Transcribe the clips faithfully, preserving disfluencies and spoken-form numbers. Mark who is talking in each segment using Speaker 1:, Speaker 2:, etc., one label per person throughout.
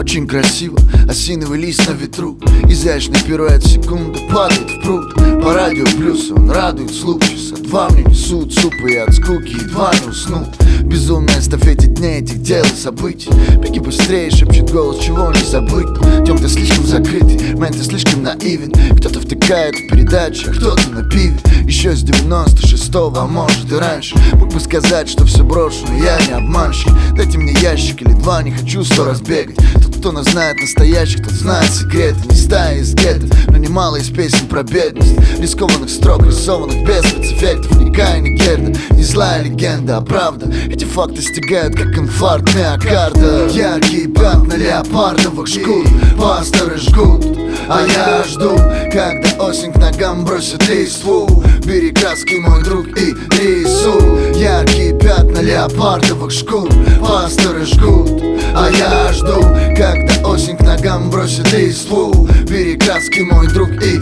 Speaker 1: очень красиво, осиновый лист на ветру, изящный пируэт, секунда падает в пруд. По радио плюс он радует слух, часа два мне несут супы, и от скуки едва не уснул. Безумная эстафете дней этих дел и событий. Беги быстрее, шепчет голос, чего не забыть. Тем, ты слишком закрытый, мэн, ты слишком наивен. Кто-то втыкает в передачи, а кто-то на пиве. Еще с девяносто шестого, а может и раньше. Мог бы сказать, что все брошу, но я не обманщик. Дайте мне ящик или два, не хочу сто раз бегать. Тот, кто нас знает настоящих, тот знает секреты. Не стая из гетто, но немало из песен про бедность. Рискованных строк, рисованных без спецэффектов. Ни Кай, ни Герда, не злая легенда, а правда. Эти факты стигают, как инфаркт миокарда. Яркие пятна леопардовых шкур пасторы жгут, а я жду, когда осень к ногам бросит листву. Бери краски, мой друг, и рисуй. Яркие пятна леопардовых шкур пасторы жгут, а я жду, когда осень к ногам бросит листву. Бери краски, мой друг, и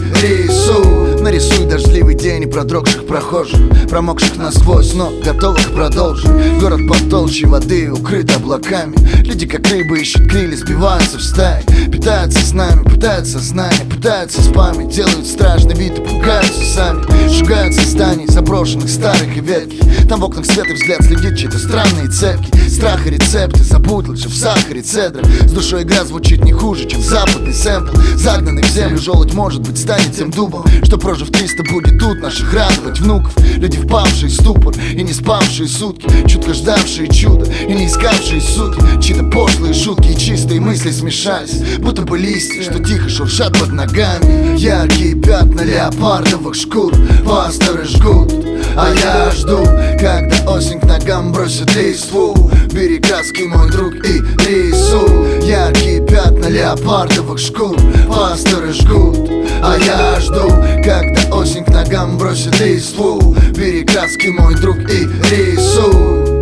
Speaker 1: рисуй. Нарисуй дождливый день и продрогших прохожих, промокших насквозь, но готовых продолжить. Город под толщей воды, укрыт облаками. Люди как рыбы ищут крылья, сбиваются в стаи. Питаются с нами, пытаются знания, пытаются с память. Делают страшный вид и пугаются сами. Шугаются зданий, заброшенных, старых и ветхих. Там в окнах свет и взгляд следит чьи-то странные цепки. Страх и рецепты, забудь лучше в сахаре цедра. С душой игра звучит не хуже, чем западный сэмпл. Загнанный в землю желудь, может быть, станет тем дубом, что, прожив триста, будет тут наших радовать внуков. Люди, впавшие в ступор и не спавшие сутки, чутко ждавшие чудо и не искавшие сути. Чьи-то пошлые шутки и чистые мысли смешались, будто бы листья, что тихо шуршат под ногами. Яркие пятна леопардовых шкур пасторы жгут, а я жду, когда осень к ногам бросит листву. Бери краски, мой друг, и рисуй. Яркие пятна леопардовых шкур пасторы жгут, а я жду, когда осень к ногам бросит листву. Бери краски, мой друг, и рисуй.